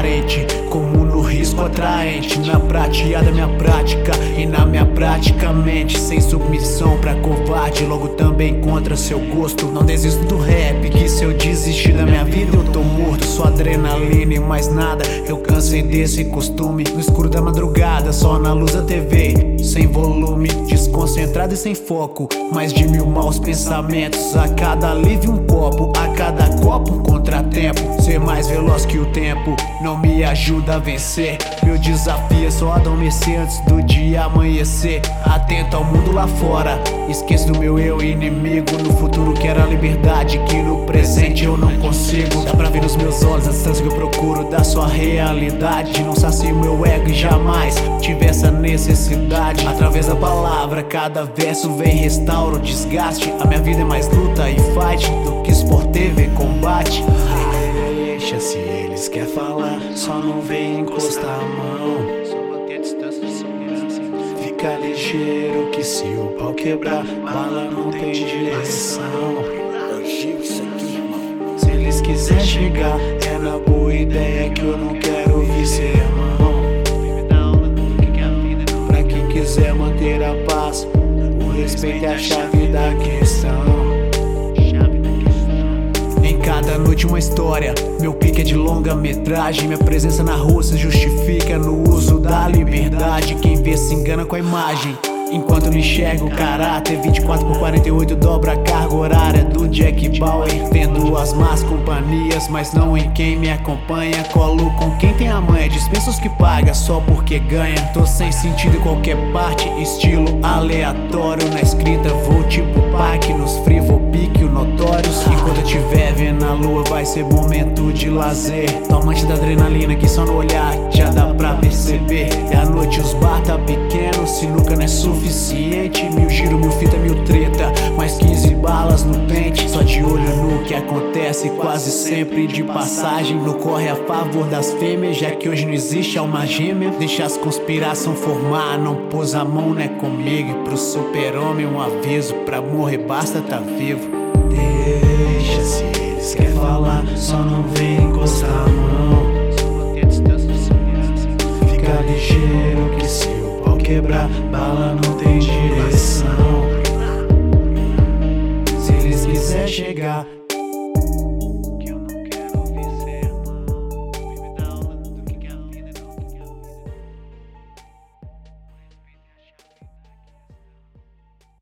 aparente, como no risco atraente. Na prateada minha prática e na minha prática mente, sem submissão pra covarde, logo também contra seu gosto. Não desisto do rap, que se eu desistir da minha vida eu tô morto. Só adrenalina e mais nada, eu cansei desse costume. No escuro da madrugada, só na luz da TV, sem volume, desconcentrado e sem foco. Mais de 1000 maus pensamentos, a cada alívio um copo, a cada copo um contratempo. Ser mais veloz que o tempo não me ajuda a vencer. Meu desafio é só adormecer antes do dia amanhecer. Atento ao mundo lá fora, esqueço do meu eu inimigo. No futuro quero a liberdade que no presente eu não consigo. Dá pra ver nos meus olhos a distância que eu procuro da sua realidade. Não sacio meu ego e jamais tive essa necessidade. Através da palavra, cada verso vem restauro o desgaste. A minha vida é mais luta e fight do que Sport TV combate. Deixa, se eles querem falar, só não vem encostar a mão. Fica ligeiro que se o pau quebrar, bala não tem direção. Se eles quiserem chegar, é na boa ideia que eu não quero ouvir sermão. Pra quem quiser manter a paz, o respeito é a chave da questão. Em cada noite uma história, meu pique é de longa metragem. Minha presença na rua se justifica no uso da liberdade. Quem vê se engana com a imagem, enquanto não enxerga o caráter. 24/48 dobra a carga horária do Jack Bauer. Vendo as más companhias, mas não em quem me acompanha. Colo com quem tem a manha, dispensa os que paga só porque ganha. Tô sem sentido em qualquer parte, estilo aleatório. Na escrita vou tipo Pac, nos free vou pique o notórios. Enquanto eu tiver vendo a lua vai ser momento de lazer. Tô amante da adrenalina que só no olhar já dá pra perceber. E à noite os bar tá pequeno, sinuca não é suficiente. 1000 giro, 1000 fita, 1000 treta, mais 15 balas no pente. Só de olho no que acontece, quase sempre de passagem. No corre a favor das fêmeas, já que hoje não existe alma gêmea. Deixa as conspiração formar, não pôs a mão né comigo. E pro super-homem um aviso, pra morrer basta tá vivo. Deixa, se eles querem falar, só não vem encostar a mão. Fica ligeiro que se o pau quebrar, bala não tem direção. Se eles quiserem chegar,